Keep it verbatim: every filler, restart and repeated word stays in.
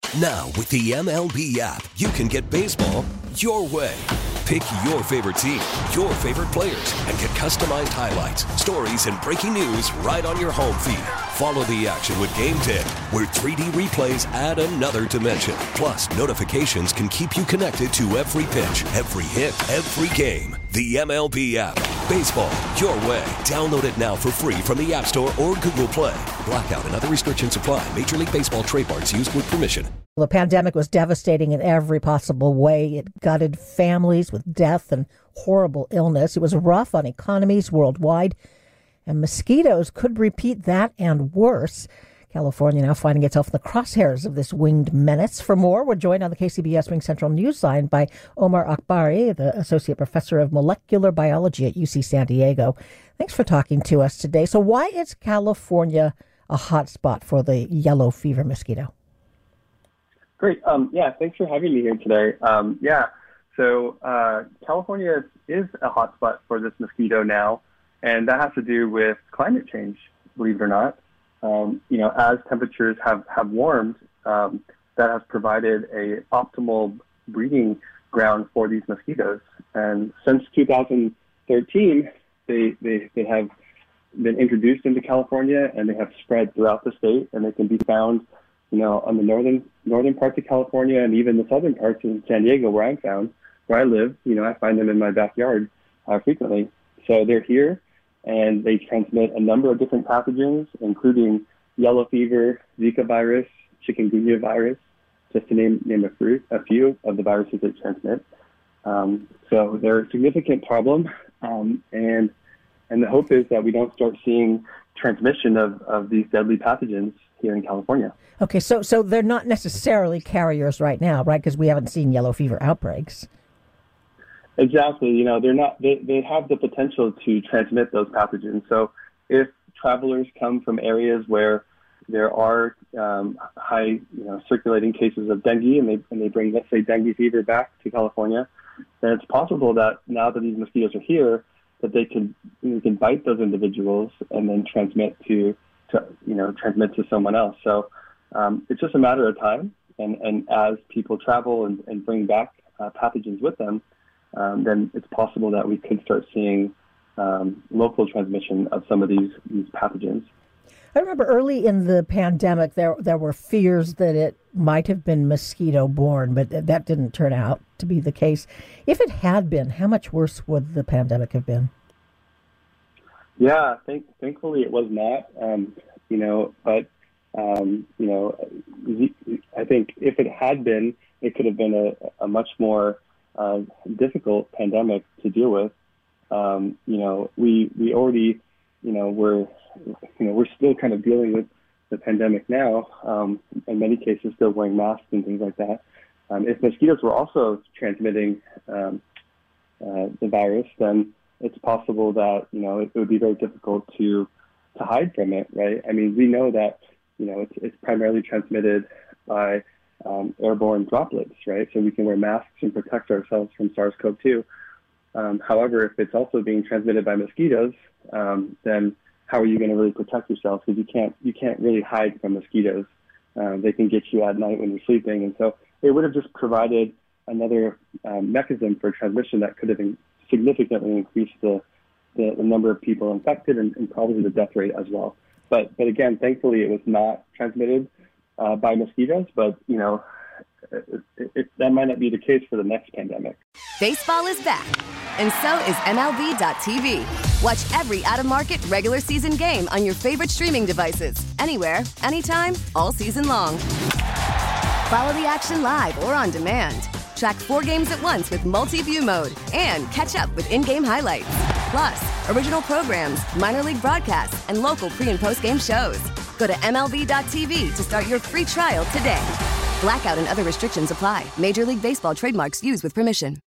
Now, with the M L B app, you can get baseball your way. Pick your favorite team, your favorite players, and get customized highlights, stories, and breaking news right on your home feed. Follow the action with Game ten, where three D replays add another dimension. Plus, notifications can keep you connected to every pitch, every hit, every game. The M L B app. Baseball your way. Download it now for free from the App Store or Google Play. Blackout and other restrictions apply. Major League Baseball trademarks used with permission. The pandemic was devastating in every possible way. It gutted families with death and horrible illness. It was rough on economies worldwide, and mosquitoes could repeat that and worse. California now finding itself in the crosshairs of this winged menace. For more, we're joined on the K C B S Wing Central Newsline by Omar Akbari, the Associate Professor of Molecular Biology at U C San Diego. Thanks for talking to us today. So why is California a hot spot for the yellow fever mosquito? Great. Um, yeah, thanks for having me here today. Um, yeah, so uh, California is a hotspot for this mosquito now, and that has to do with climate change, believe it or not. Um, you know, as temperatures have, have warmed, um, that has provided a optimal breeding ground for these mosquitoes. And since two thousand thirteen, they, they, they have been introduced into California, and they have spread throughout the state, and they can be found you know, on the northern northern parts of California and even the southern parts in San Diego where I'm found, where I live. You know, I find them in my backyard uh, frequently. So they're here, and they transmit a number of different pathogens, including yellow fever, Zika virus, chikungunya virus, just to name name a few, a few of the viruses they transmit. Um, so they're a significant problem, um, and and the hope is that we don't start seeing transmission of, of these deadly pathogens here in California. Okay, so so they're not necessarily carriers right now, right? Because we haven't seen yellow fever outbreaks. Exactly. You know, they're not. They, they have the potential to transmit those pathogens. So if travelers come from areas where there are um, high, you know, circulating cases of dengue, and they and they bring, let's say, dengue fever back to California, then it's possible that now that these mosquitoes are here, that they can they can bite those individuals and then transmit to, to you know transmit to someone else. So um, it's just a matter of time, and, and as people travel and, and bring back uh, pathogens with them, um, then it's possible that we could start seeing um, local transmission of some of these these pathogens. I remember early in the pandemic, there there were fears that it might have been mosquito-borne, but that didn't turn out to be the case. If it had been, how much worse would the pandemic have been? Yeah, thank, thankfully it was not. Um, you know, but um, you know, I think if it had been, it could have been a, a much more uh, difficult pandemic to deal with. Um, you know, we we already, you know, we're you know we're still kind of dealing with the pandemic now. Um, in many cases, still wearing masks and things like that. Um, if mosquitoes were also transmitting um, uh, the virus, then it's possible that, you know, it, it would be very difficult to to hide from it, right? I mean, we know that, you know, it's, it's primarily transmitted by um, airborne droplets, right? So we can wear masks and protect ourselves from SARS-C o V two. Um, however, if it's also being transmitted by mosquitoes, um, then how are you going to really protect yourself? Because you can't you can't really hide from mosquitoes. Um, they can get you at night when you're sleeping, and so it would have just provided another um, mechanism for transmission that could have in- significantly increased the, the the number of people infected and, and probably the death rate as well. But but again, thankfully, it was not transmitted uh, by mosquitoes. But you know, it, it, it, that might not be the case for the next pandemic. Baseball is back, and so is M L B dot T V. Watch every out-of-market regular season game on your favorite streaming devices, anywhere, anytime, all season long. Follow the action live or on demand. Track four games at once with multi-view mode and catch up with in-game highlights. Plus, original programs, minor league broadcasts, and local pre- and post-game shows. Go to M L B dot T V to start your free trial today. Blackout and other restrictions apply. Major League Baseball trademarks used with permission.